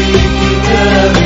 كتاب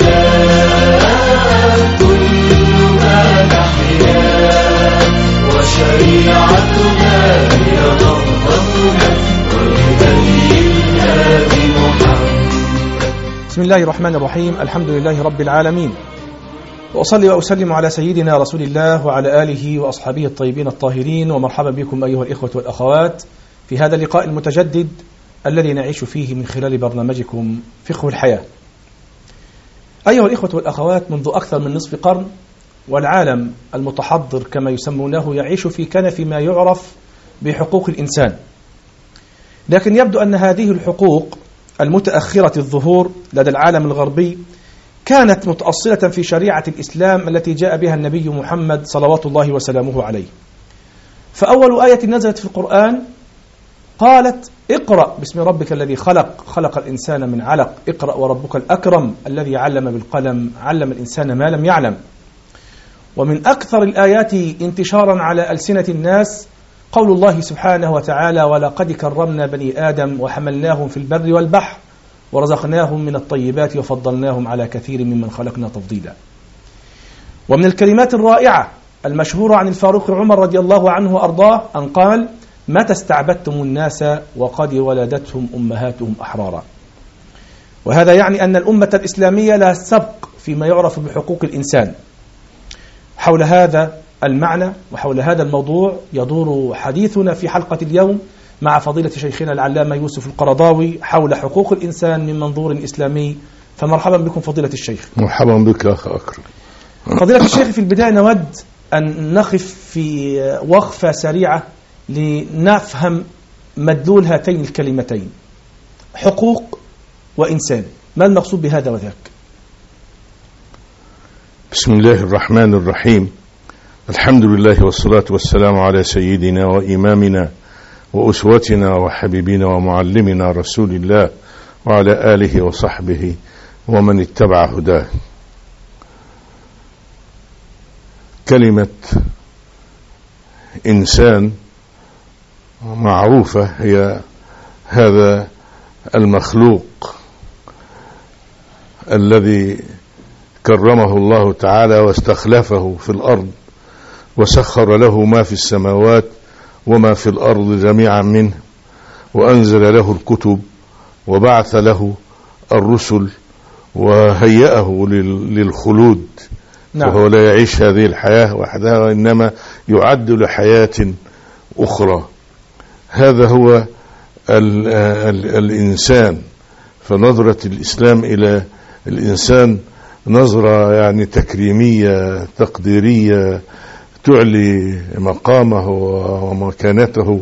الله كل ما نحيا، وشريعتنا هي ضبطتنا والهدي الهادي محمد. بسم الله الرحمن الرحيم. الحمد لله رب العالمين، وأصلي وأسلم على سيدنا رسول الله وعلى آله وأصحابه الطيبين الطاهرين. ومرحبا بكم أيها الإخوة والأخوات في هذا اللقاء المتجدد الذي نعيش فيه من خلال برنامجكم فقه الحياة. أيها الإخوة والأخوات، منذ أكثر من نصف قرن والعالم المتحضر كما يسمونه يعيش في كنف ما يعرف بحقوق الإنسان، لكن يبدو أن هذه الحقوق المتأخرة الظهور لدى العالم الغربي كانت متأصلة في شريعة الإسلام التي جاء بها النبي محمد صلوات الله وسلامه عليه. فأول آية نزلت في القرآن قالت: اقرأ باسم ربك الذي خلق، خلق الإنسان من علق، اقرأ وربك الأكرم الذي علم بالقلم، علم الإنسان ما لم يعلم. ومن أكثر الآيات انتشارا على ألسنة الناس قول الله سبحانه وتعالى: ولقد كرمنا بني آدم وحملناهم في البر والبحر ورزقناهم من الطيبات وفضلناهم على كثير ممن خلقنا تفضيلا. ومن الكلمات الرائعة المشهورة عن الفاروق عمر رضي الله عنه وأرضاه أن قال: متى استعبدتم الناس وقد ولدتهم أمهاتهم أحرارا. وهذا يعني أن الأمة الإسلامية لها سبق فيما يعرف بحقوق الإنسان. حول هذا المعنى وحول هذا الموضوع يدور حديثنا في حلقة اليوم مع فضيلة شيخنا العلامة يوسف القرضاوي حول حقوق الإنسان من منظور إسلامي. فمرحبا بكم فضيلة الشيخ. مرحبا بك أخ أكرم. فضيلة الشيخ، في البداية نود أن نقف في وقفة سريعة لنفهم مدلول هاتين الكلمتين: حقوق وإنسان. ما المقصود بهذا وذاك؟ بسم الله الرحمن الرحيم. الحمد لله والصلاة والسلام على سيدنا وإمامنا وأسوتنا وحبيبنا ومعلمنا رسول الله وعلى آله وصحبه ومن اتبع هداه. كلمة إنسان معروفة، هي هذا المخلوق الذي كرمه الله تعالى واستخلفه في الأرض وسخر له ما في السماوات وما في الأرض جميعا منه، وأنزل له الكتب وبعث له الرسل وهيأه للخلود. نعم. فهو لا يعيش هذه الحياة وحدها، وإنما يعد لحياة أخرى. هذا هو الإنسان. فنظرة الإسلام إلى الإنسان نظرة يعني تكريمية تقديرية تعلي مقامه ومكانته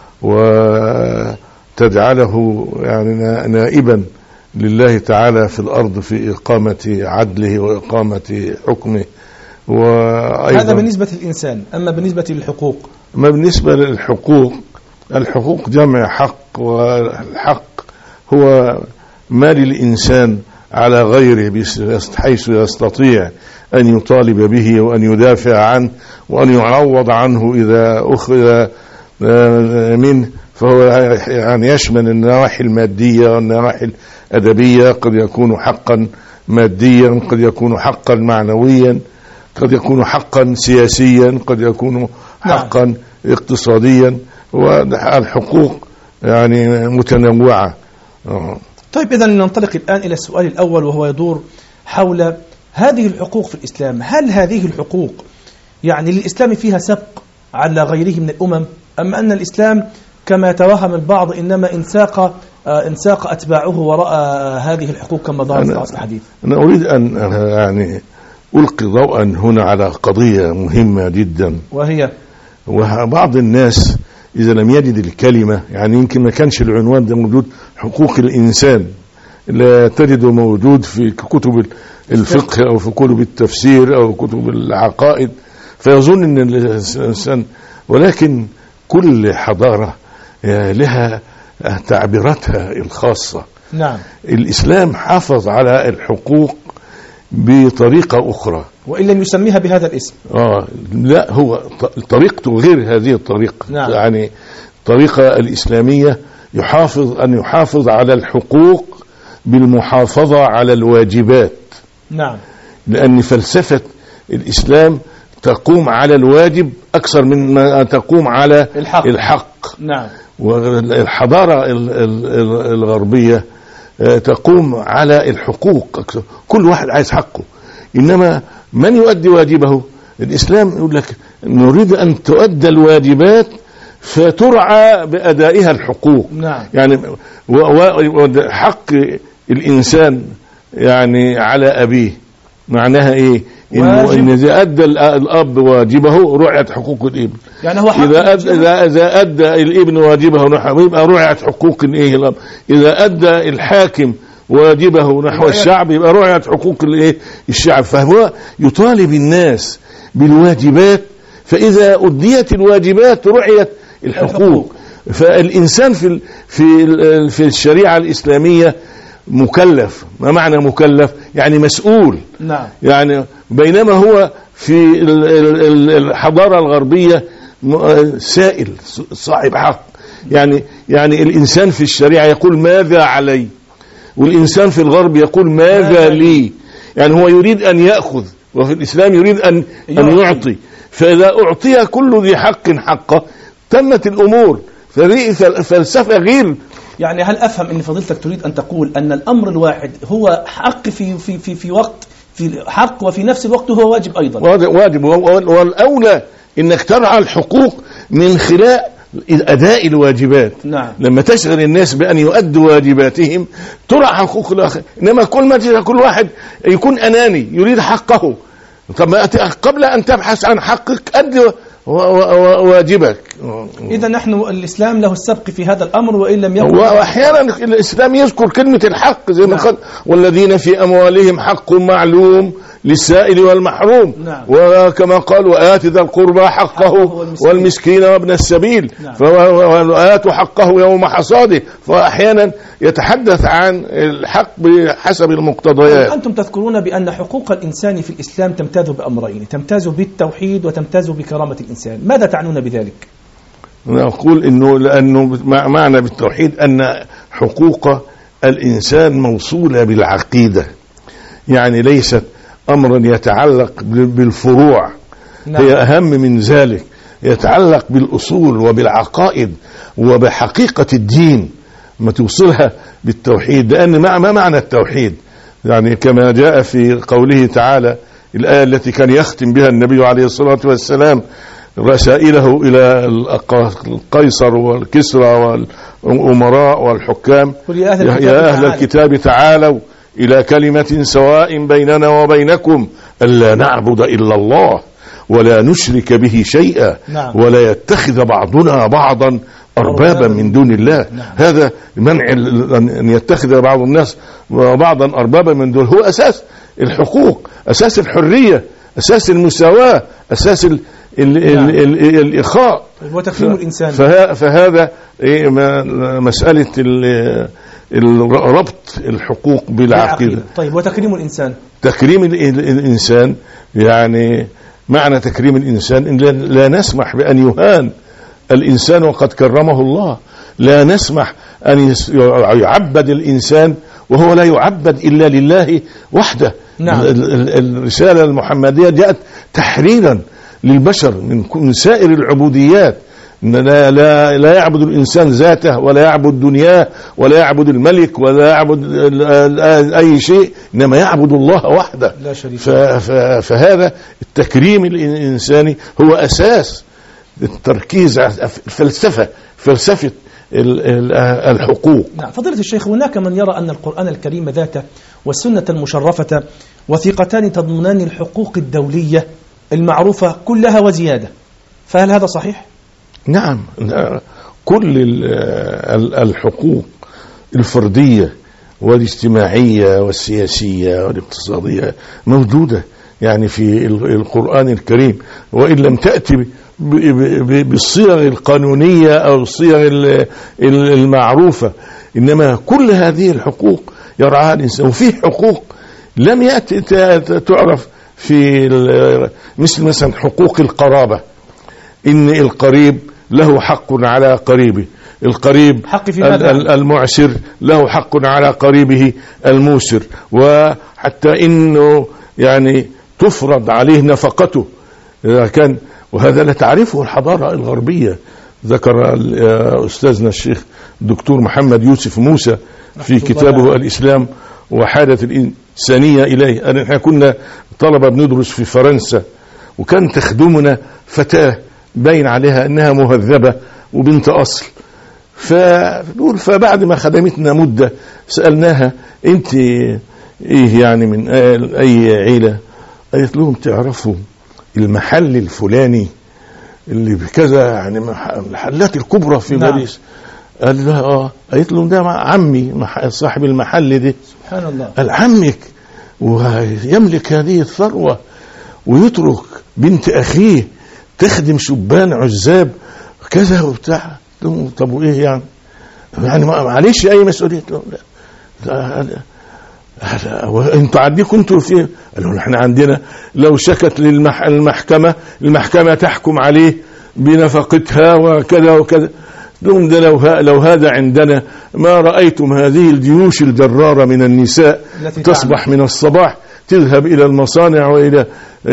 وتجعله يعني نائبا لله تعالى في الأرض في إقامة عدله وإقامة حكمه. هذا بالنسبة للإنسان. أما بالنسبة للحقوق؟ أما بالنسبة للحقوق، الحقوق جمع حق، والحق هو ما للإنسان على غيره حيث يستطيع أن يطالب به وأن يدافع عنه وأن يعوض عنه إذا أخذ منه. فهو يعني يشمل النواحي المادية والنواحي الأدبية، قد يكون حقا ماديا، قد يكون حقا معنويا، قد يكون حقا سياسيا، قد يكون حقا اقتصاديا. والحقوق يعني متنوعة. طيب، إذن ننطلق الآن إلى السؤال الأول، وهو يدور حول هذه الحقوق في الإسلام. هل هذه الحقوق يعني للإسلام فيها سبق على غيره من الأمم، أم أن الإسلام كما توهم البعض إنما انساق أتباعه وراء هذه الحقوق كما ظهر في العصر الحديث؟ أنا أريد أن يعني ألقي ضوءا هنا على قضية مهمة جدا، وهي بعض الناس إذا لم يجد الكلمة، يعني يمكن ما كانش العنوان ده موجود، حقوق الإنسان، لا تجده موجود في كتب الفقه أو في كتب التفسير أو كتب العقائد، فيظن أن الإنسان. ولكن كل حضارة لها تعبيراتها الخاصة. نعم. الإسلام حافظ على الحقوق بطريقة أخرى، وإن لم يسميها بهذا الاسم. لا، هو طريقته غير هذه الطريقة. نعم. يعني الطريقة الإسلامية يحافظ على الحقوق بالمحافظة على الواجبات. نعم. لأن فلسفة الإسلام تقوم على الواجب أكثر من ما تقوم على الحق. نعم. والحضارة الغربية تقوم على الحقوق أكثر، كل واحد عايز حقه. إنما من يؤدي واجبه؟ الإسلام يقول لك نريد أن تؤدى الواجبات فترعى بأدائها الحقوق. نعم. يعني حق الإنسان يعني على أبيه معناها إيه؟ إن إذا أدى الأب واجبه رعيت حقوق الابن. يعني هو إذا أدى الابن واجبه نحو يبقى رعيت حقوق الإيه الأب. إذا أدى الحاكم واجبه نحو الشعب يبقى رعيت حقوق الإيه الشعب. فهو يطالب الناس بالواجبات، فإذا أديت الواجبات رعيت الحقوق. فالإنسان في الشريعة الإسلامية مكلف. ما معنى مكلف؟ يعني مسؤول. نعم. يعني بينما هو في الحضارة الغربية سائل صاحب حق. يعني الإنسان في الشريعة يقول ماذا علي، والإنسان في الغرب يقول ماذا لي. يعني هو يريد أن يأخذ، وفي الإسلام يريد أن يعطي. فإذا أعطي كل ذي حق حقه تمت الأمور. فلسفة غير. يعني هل أفهم أن فضيلتك تريد أن تقول أن الأمر الواحد هو حق في وقت، في حق، وفي نفس الوقت هو واجب أيضا؟ واجب. والأولى أنك ترعى الحقوق من خلال أداء الواجبات. نعم. لما تشغل الناس بأن يؤدوا واجباتهم ترعى حقوق الآخر. إنما كل واحد يكون أناني يريد حقه. طب قبل أن تبحث عن حقك أدي واجبك. إذا نحن الإسلام له السبق في هذا الأمر وإن لم يكن. وأحيانا الإسلام يذكر كلمة الحق زي ما قال والذين في أموالهم حق معلوم للسائل والمحروم. نعم. وكما قال وآت ذا القربى حقه والمسكين وابن السبيل. نعم. وآت حقه يوم حصاده. فأحيانا يتحدث عن الحق بحسب المقتضيات. أنتم تذكرون بأن حقوق الإنسان في الإسلام تمتاز بأمرين، تمتاز بالتوحيد وتمتاز بكرامة الإنسان. ماذا تعنون بذلك؟ نقول لأنه معنى بالتوحيد أن حقوق الإنسان موصولة بالعقيدة، يعني ليست أمرا يتعلق بالفروع. نعم. هي أهم من ذلك، يتعلق بالأصول وبالعقائد وبحقيقة الدين، ما توصلها بالتوحيد. لأن ما معنى التوحيد؟ يعني كما جاء في قوله تعالى الآية التي كان يختم بها النبي عليه الصلاة والسلام رسائله إلى القيصر والكسرى والأمراء والحكام: يا أهل الكتاب تعالوا إلى كلمة سواء بيننا وبينكم ألا نعبد إلا الله ولا نشرك به شيئا. نعم. ولا يتخذ بعضنا بعضا أربابا من دون الله. نعم. هذا منع أن يتخذ بعض الناس بعضا أربابا من دون، هو أساس الحقوق، أساس الحرية، أساس المساواة، أساس الإخاء وتكريم الإنسان. فهذا مسألة ربط الحقوق بالعقيدة. طيب، وتكريم الإنسان؟ تكريم الإنسان يعني معنى تكريم الإنسان إن لا نسمح بأن يهان الإنسان وقد كرمه الله. لا نسمح أن يعبد الإنسان وهو لا يعبد إلا لله وحده. نعم. الرسالة المحمدية جاءت تحريرا للبشر من سائر العبوديات. لا يعبد الإنسان ذاته ولا يعبد دنياه ولا يعبد الملك ولا يعبد أي شيء، إنما يعبد الله وحده. لا شريك. فهذا التكريم الإنساني هو أساس التركيز على فلسفة الحقوق. نعم. فضيلة الشيخ، هناك من يرى أن القرآن الكريم ذاته والسنة المشرفة وثيقتان تضمنان الحقوق الدولية المعروفة كلها وزيادة، فهل هذا صحيح؟ نعم، كل الحقوق الفردية والاجتماعية والسياسية والاقتصادية موجودة يعني في القرآن الكريم، وإن لم تأتي بالصيغ القانونية أو الصيغ المعروفة، إنما كل هذه الحقوق يرعاها الإنسان. وفيه حقوق لم يأتي تعرف في مثلا حقوق القرابة، إن القريب له حق على قريبه، القريب حق في ماذا؟ المعسر له حق على قريبه الموسر، وحتى إنه يعني تفرض عليه نفقته إذا كان، وهذا لا تعرفه الحضارة الغربية. ذكر أستاذنا الشيخ الدكتور محمد يوسف موسى في كتابه الإسلام وحالة الإنسانية إليه. احنا كنا طلبة بندرس في فرنسا، وكان تخدمنا فتاة باين عليها أنها مهذبة وبنت أصل، فبعد ما خدمتنا مدة سألناها أنت إيه يعني من أي عيلة؟ قالت لهم تعرفوا المحل الفلاني اللي بكذا، يعني المحلات الكبرى في باريس؟ قال لها قالت لهم ده عمي صاحب المحل ده. سبحان الله. قال عمك ويملك هذه الثروة ويترك بنت أخيه تخدم شبان عزاب كذا وبتاع؟ طب وإيه يعني معلش أي مسؤولية؟ لا انتوا عندكم انتوا في؟ قالوا احنا عندنا لو شكت المحكمة تحكم عليه بنفقتها وكذا وكذا. ده لو هذا عندنا ما رأيتم هذه الجيوش الجرارة من النساء تصبح من الصباح تذهب إلى المصانع وإلى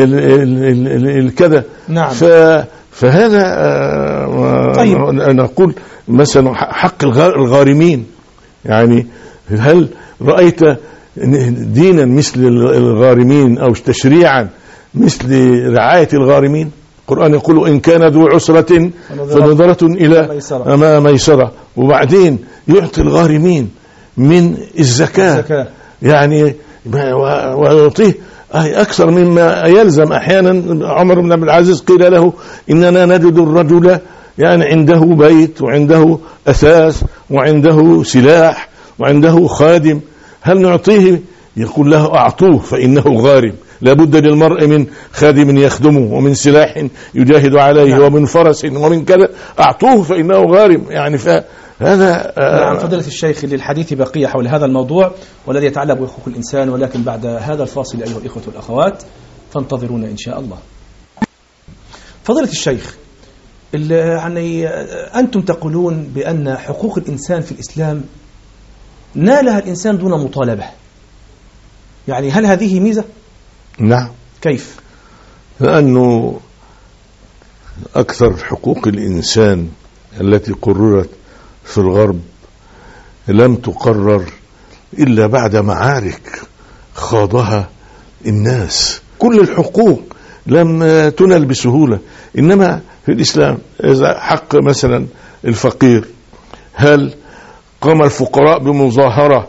الكذا. نعم. فهذا طيب. نقول مثلا حق الغارمين، يعني هل رأيت دينا مثل الغارمين أو تشريعا مثل رعاية الغارمين؟ القرآن يقول إن كان ذو عسرة فنظرة إلى ميسرة، وبعدين يعطي الغارمين من الزكاة يعني ويعطيه أكثر مما يلزم. أحيانا عمر بن عبد العزيز قيل له إننا نجد الرجل يعني عنده بيت وعنده أثاث وعنده سلاح وعنده خادم، هل نعطيه؟ يقول له أعطوه فإنه غارم، لابد للمرء من خادم يخدمه ومن سلاح يجاهد عليه ومن فرس ومن كذا، أعطوه فإنه غارم. يعني فهذا نعم. فضيلة الشيخ، للحديث بقية حول هذا الموضوع والذي يتعلق بحقوق الإنسان، ولكن بعد هذا الفاصل أيها الإخوة والأخوات فانتظرونا إن شاء الله. فضيلة الشيخ، يعني أنتم تقولون بأن حقوق الإنسان في الإسلام نالها الإنسان دون مطالبة، يعني هل هذه ميزة؟ نعم. كيف؟ لأنه أكثر حقوق الإنسان التي قررت في الغرب لم تقرر إلا بعد معارك خاضها الناس. كل الحقوق لم تنل بسهولة، إنما في الإسلام إذا حق مثلا الفقير، هل قام الفقراء بمظاهرة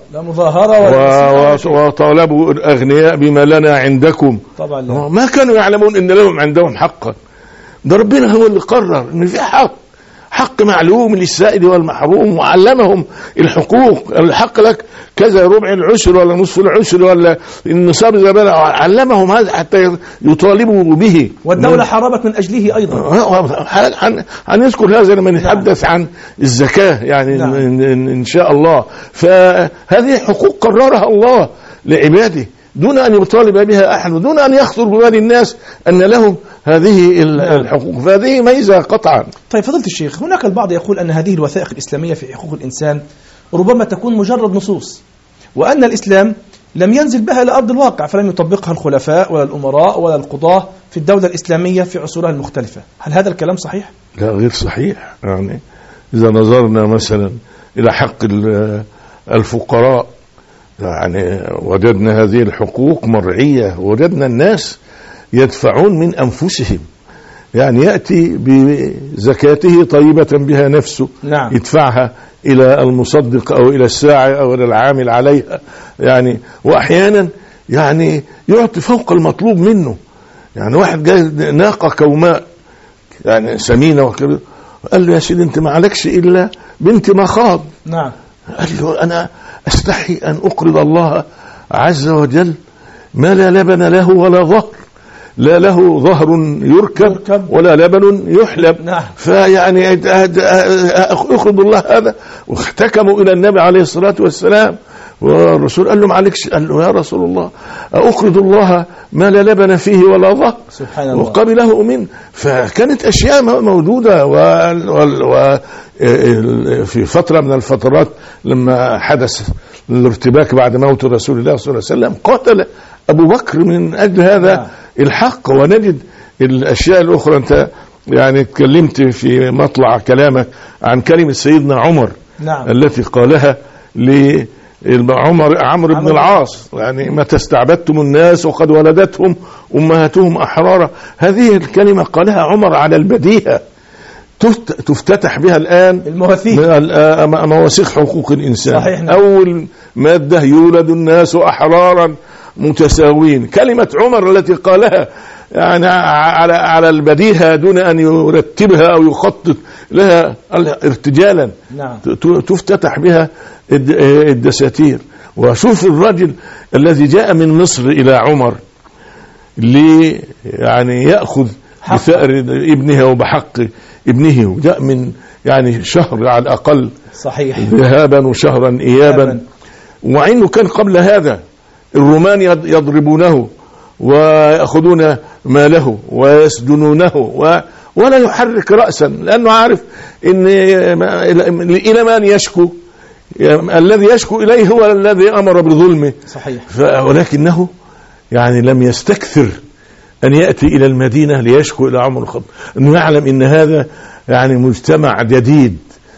وطالبوا الأغنياء بما لنا عندكم؟ طبعا لا. ما كانوا يعلمون إن لهم عندهم حقا. ده ربنا هو اللي قرر إن في حق معلوم للسائل والمحروم، وعلمهم الحقوق. الحق لك كذا ربع العشر ولا نصف العشر ولا النصاب إذا بلغ، علمهم هذا حتى يطالبوا به، والدولة حاربت من أجله أيضا. هنذكر هذا لما نتحدث عن الزكاة يعني. نعم. إن شاء الله. فهذه حقوق قررها الله لعباده دون أن يطالب بها أحد، ودون أن يخطر ببال الناس أن لهم هذه الحقوق، فهذه ميزة قطعا. طيب فضيلة الشيخ، هناك البعض يقول أن هذه الوثائق الإسلامية في حقوق الإنسان ربما تكون مجرد نصوص، وأن الإسلام لم ينزل بها إلى أرض الواقع، فلم يطبقها الخلفاء ولا الأمراء ولا القضاة في الدولة الإسلامية في عصورها المختلفة. هل هذا الكلام صحيح؟ لا، غير صحيح. يعني إذا نظرنا مثلا إلى حق الفقراء، يعني وجدنا هذه الحقوق مرعية، وجدنا الناس يدفعون من أنفسهم، يعني يأتي بزكاته طيبة بها نفسه. نعم. يدفعها إلى المصدق أو إلى الساعي أو إلى العامل عليها، يعني وأحيانا يعني يعطي فوق المطلوب منه. يعني واحد جاي ناقة كوماء يعني سمينة وكذا، قال له يا سيدي أنت ما عليكش إلا بنت مخاض. نعم. قال له أنا أستحي أن أقرض الله عز وجل ما لا لبن له ولا ظهر، لا له ظهر يركب ولا لبن يحلب. نعم. فيعني أقرض الله هذا. واحتكموا إلى النبي عليه الصلاة والسلام والرسول قال له معلكش، قال له يا رسول الله أقرض الله ما لا لبن فيه ولا ظهر، سبحان الله. وقبله منه. فكانت أشياء موجودة. في فترة من الفترات لما حدث الارتباك بعد موت رسول الله صلى الله عليه وسلم قاتل أبو بكر من أجل هذا الحق. ونجد الأشياء الأخرى. أنت يعني اتكلمت في مطلع كلامك عن كلمة سيدنا عمر، نعم. التي قالها عمرو بن العاص، يعني متى استعبدتم الناس وقد ولدتهم أمهاتهم أحرارا. هذه الكلمة قالها عمر على البديهة، تفتتح بها الآن مواثيق حقوق الإنسان. صحيح. نعم. أول مادة يولد الناس أحرارا متساوين. كلمة عمر التي قالها يعني على البديهة دون أن يرتبها أو يخطط لها ارتجالا، نعم. تفتتح بها الدساتير. وشوف الرجل الذي جاء من مصر إلى عمر يعني يأخذ بثأر ابنها وبحق ابنه، وجاء من يعني شهر على الأقل، صحيح، ذهابا وشهرا إيابا. وعنه كان قبل هذا الرومان يضربونه ويأخذون ماله ويسجنونه ولا يحرك رأسا، لأنه عارف إن إلى من يشكو، الذي يشكو إليه هو الذي أمر بظلمه. صحيح. ولكنه يعني لم يستكثر أن يأتي إلى المدينة ليشكو إلى عمر الخطاب، أنه يعلم إن هذا يعني مجتمع جديد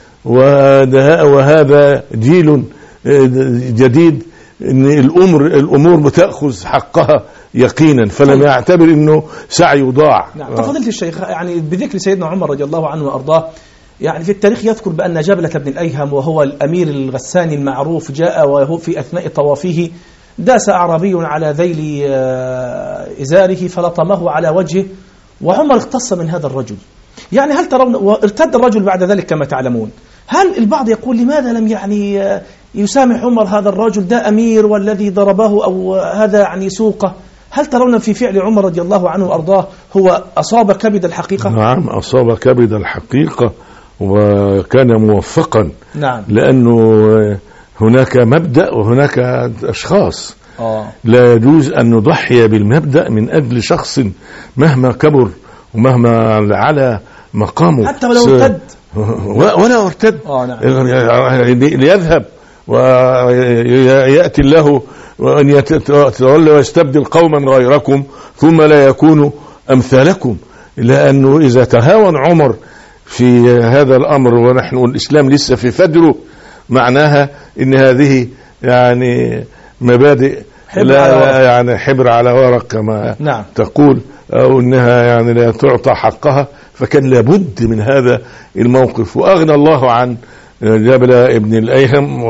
وهذا جيل جديد، إن الأمور بتأخذ حقها يقينا، فلم يعتبر إنه سعي ضاع. نعم. فضيلة الشيخ، يعني بذكر سيدنا عمر رضي الله عنه وأرضاه، يعني في التاريخ يذكر بأن جبلة بن الأيهم وهو الأمير الغساني المعروف جاء وهو في أثناء طوافه داس أعرابي على ذيل إزاره فلطمه على وجهه، وعمر اختص من هذا الرجل. يعني هل ترون، وارتد الرجل بعد ذلك كما تعلمون، هل البعض يقول لماذا لم يعني يسامح عمر هذا الرجل، ده أمير والذي ضربه أو هذا يعني سوقه؟ هل ترون في فعل عمر رضي الله عنه وأرضاه هو أصاب كبد الحقيقة؟ نعم، أصاب كبد الحقيقة وكان موفقا. نعم. لأنه هناك مبدأ وهناك أشخاص. لا يجوز أن نضحي بالمبدأ من أجل شخص مهما كبر ومهما على مقامه، حتى ولو ارتد ولا ارتد. نعم. ليذهب ويأتي الله وأن يتولى ويستبدل قوما غيركم ثم لا يكونوا أمثالكم. لأنه إذا تهاون عمر في هذا الأمر ونحن الإسلام لسه في فجره، معناها إن هذه يعني مبادئ لا يعني حبر على ورق كما نعم. تقول، أو إنها يعني لا تعطى حقها. فكان لابد من هذا الموقف. وأغنى الله عن جبلة ابن الأيهم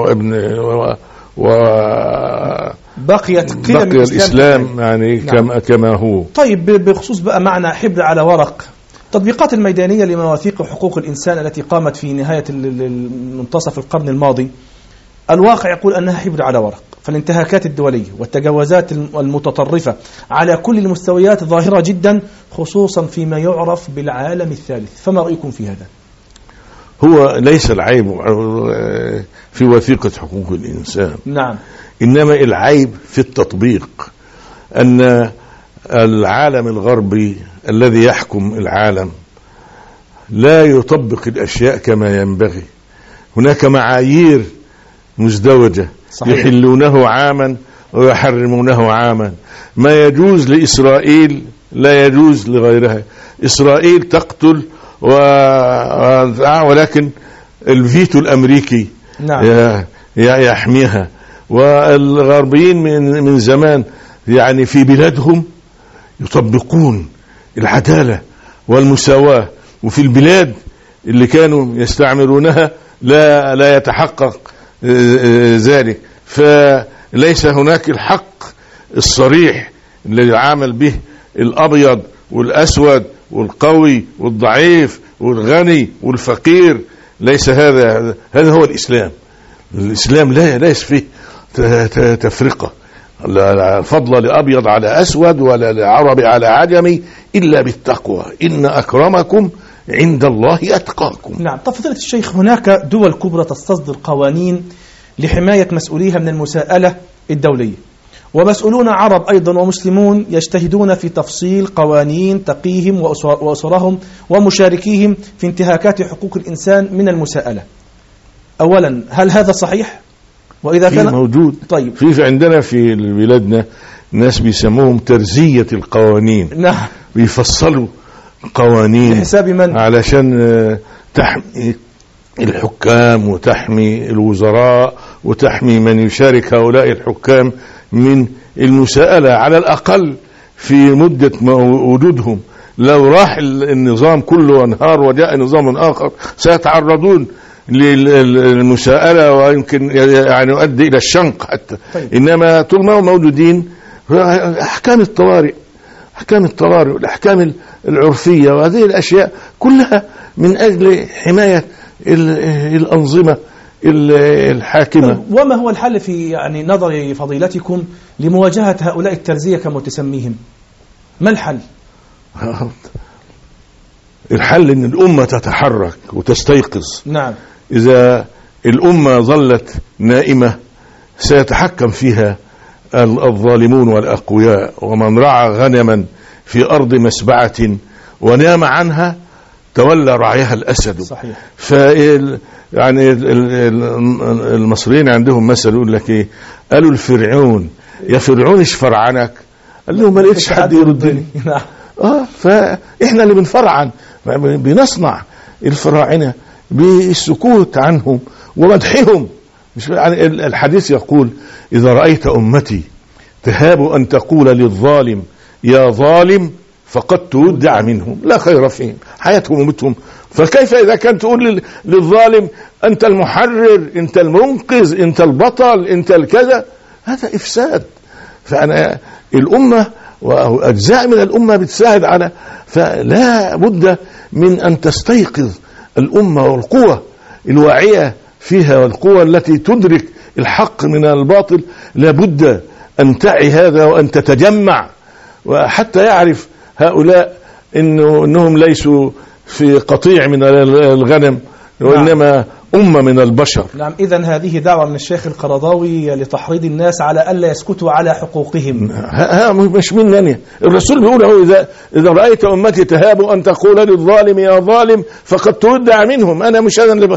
بقيت قيم الإسلام يعني نعم. كما هو. طيب، بخصوص بقى معنى حبر على ورق، التطبيقات الميدانية لمواثيق حقوق الإنسان التي قامت في نهاية منتصف القرن الماضي، الواقع يقول أنها حبر على ورق. فالانتهاكات الدولية والتجاوزات المتطرفة على كل المستويات ظاهرة جدا، خصوصا فيما يعرف بالعالم الثالث. فما رأيكم في هذا؟ هو ليس العيب في وثيقة حقوق الإنسان، نعم، إنما العيب في التطبيق. أن العالم الغربي الذي يحكم العالم لا يطبق الأشياء كما ينبغي. هناك معايير مزدوجة، صحيح. يحلونه عاما ويحرمونه عاما. ما يجوز لإسرائيل لا يجوز لغيرها. إسرائيل تقتل ولكن الفيتو الأمريكي نعم. يحميها. والغربيين من زمان يعني في بلادهم يطبقون العدالة والمساواة، وفي البلاد اللي كانوا يستعمرونها لا يتحقق ذلك. فليس هناك الحق الصريح اللي يعامل به الأبيض والأسود والقوي والضعيف والغني والفقير. ليس هذا هو الإسلام. الإسلام ليس فيه تفرقة، لا فضل لأبيض على أسود ولا لعربي على عجمي إلا بالتقوى، إن أكرمكم عند الله أتقاكم. نعم. طب فضيلة الشيخ، هناك دول كبرى تستصدر قوانين لحماية مسؤوليها من المساءلة الدولية. ومسؤولون عرب أيضا ومسلمون يجتهدون في تفصيل قوانين تقيهم وأسرهم ومشاركيهم في انتهاكات حقوق الإنسان من المساءلة. أولا، هل هذا صحيح؟ وإذا كان موجود. طيب، في عندنا في بلادنا ناس بيسموهم ترزية القوانين. نعم، بيفصلوا قوانين بحساب من؟ علشان تحمي الحكام وتحمي الوزراء وتحمي من يشارك هؤلاء الحكام من المساءلة على الأقل في مدة وجودهم. لو راح النظام كله وانهار وجاء نظام آخر سيتعرضون للمساءلة ويمكن يعني يؤدي إلى الشنق حتى. طيب. إنما طول ما هم موجودين أحكام الطوارئ والأحكام العرفية وهذه الأشياء كلها من أجل حماية الأنظمة الحاكمة. وما هو الحل في يعني نظر فضيلتكم لمواجهة هؤلاء الترزية كما تسميهم؟ ما الحل؟ الحل ان الأمة تتحرك وتستيقظ. نعم. إذا الأمة ظلت نائمة سيتحكم فيها الظالمون والأقوياء، ومن رعى غنما في أرض مسبعة ونام عنها تولى رعيها الأسد. صحيح. يعني المصريين عندهم مثل يقول لك ايه، قالوا الفرعون يا فرعون ايش فرعنك؟ قال لهم ما لقيتش حد يردني. فاحنا اللي بنفرعن، بنصنع الفراعنه بالسكوت عنهم ومدحهم. مش يعني الحديث يقول اذا رايت امتي تهاب ان تقول للظالم يا ظالم فقد تودع منهم لا خير فيهم، حياتهم وموتهم. فكيف إذا كنت تقول للظالم أنت المحرر، أنت المنقذ، أنت البطل، أنت الكذا؟ هذا إفساد. فأنا الأمة وأجزاء من الأمة بتساعد على، فلا بد من أن تستيقظ الأمة والقوة الواعية فيها والقوة التي تدرك الحق من الباطل. لا بد أن تعي هذا وأن تتجمع، وحتى يعرف هؤلاء إنهم ليسوا في قطيع من الغنم وإنما أمة من البشر. نعم. إذن هذه دعوة من الشيخ القرضاوي لتحريض الناس على ألا يسكتوا على حقوقهم. مش منني، الرسول بيقول إذا رأيت أمتي تهاب أن تقول للظالم يا ظالم فقد تودع منهم. أنا مش أنا اللي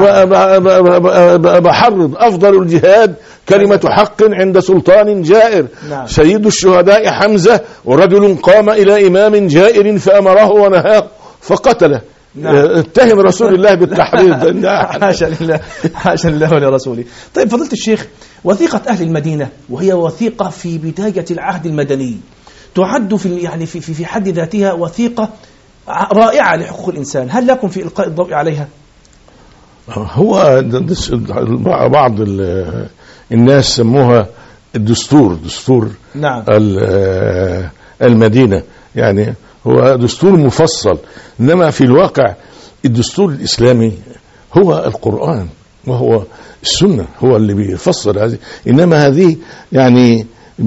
بحرض. أفضل الجهاد كلمة حق عند سلطان جائر. نعم. سيد الشهداء حمزة، ورجل قام إلى إمام جائر فأمره ونهاه فقتله. نعم. اتهم رسول الله بالتحريض. حاشا لله، حاشا لله ولرسوله. طيب فضيلة الشيخ، وثيقة أهل المدينة وهي وثيقة في بداية العهد المدني تعد في حد ذاتها وثيقة رائعة لحقوق الإنسان، هل لكم في إلقاء الضوء عليها؟ هو بعض الناس سموها دستور. نعم. المدينة يعني هو دستور مفصل، إنما في الواقع الدستور الإسلامي هو القرآن وهو السنة، هو اللي بيفصل هذه. إنما هذه يعني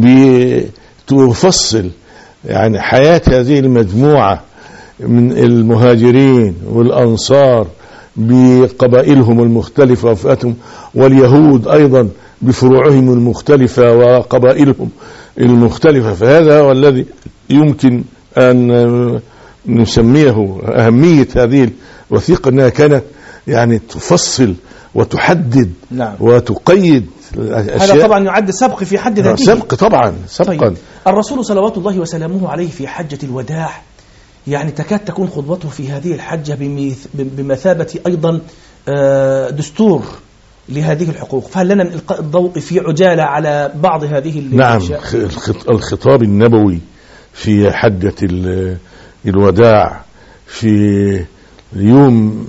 بتفصل يعني حياة هذه المجموعة من المهاجرين والأنصار بقبائلهم المختلفة وفئاتهم، واليهود أيضا بفروعهم المختلفة وقبائلهم المختلفة. فهذا هو الذي يمكن أن نسميه أهمية هذه الوثيقة، أنها كانت يعني تفصل وتحدد. نعم. وتقيد أشياء. هذا طبعا يعد سبق في حد ذاته. سبق طبعا، سبقا. طيب. الرسول صلوات الله وسلامه عليه في حجة الوداع يعني تكاد تكون خطبته في هذه الحجة بمثابة أيضا دستور لهذه الحقوق، فهل لنا من إلقاء الضوء في عجالة على بعض هذه الأشياء؟ نعم. الخطاب النبوي في حجة الوداع في يوم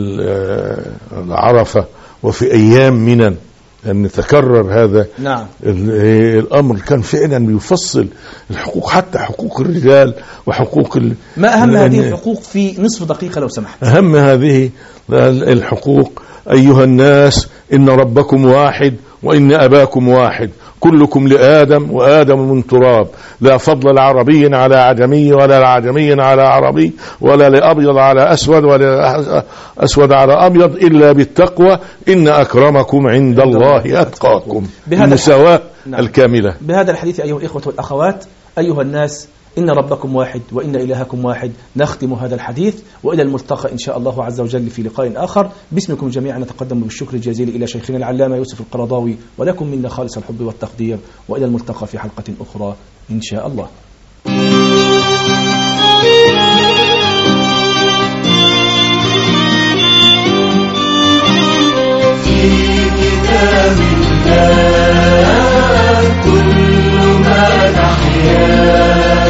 العرفة وفي أيام منى أن نتكرر هذا. نعم. الأمر كان فعلا بيفصل الحقوق، حتى حقوق الرجال وحقوق ما أهم هذه الحقوق في نصف دقيقة لو سمحت؟ أهم هذه الحقوق: أيها الناس إن ربكم واحد وإن أباكم واحد، كلكم لآدم وآدم من تراب، لا فضل لعربي على عجمي ولا لعجمي على عربي ولا لأبيض على أسود ولا أسود على أبيض إلا بالتقوى، إن أكرمكم عند الله أتقاكم. المساواة الكاملة. بهذا الحديث أيها الإخوة والأخوات، أيها الناس، إن ربكم واحد وإن إلهكم واحد، نختم هذا الحديث وإلى الملتقى إن شاء الله عز وجل في لقاء آخر. باسمكم جميعا نتقدم بالشكر الجزيل إلى شيخنا العلامة يوسف القرضاوي، ولكم منا خالص الحب والتقدير، وإلى الملتقى في حلقة أخرى إن شاء الله. في كتاب الله كل ما نحيا،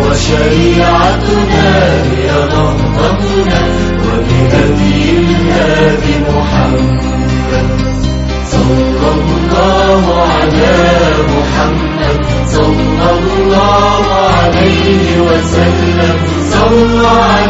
وشريعتنا هي نهضتنا، وبهدي الهادي محمد. صلى الله على محمد، صلى الله عليه وسلم، صلى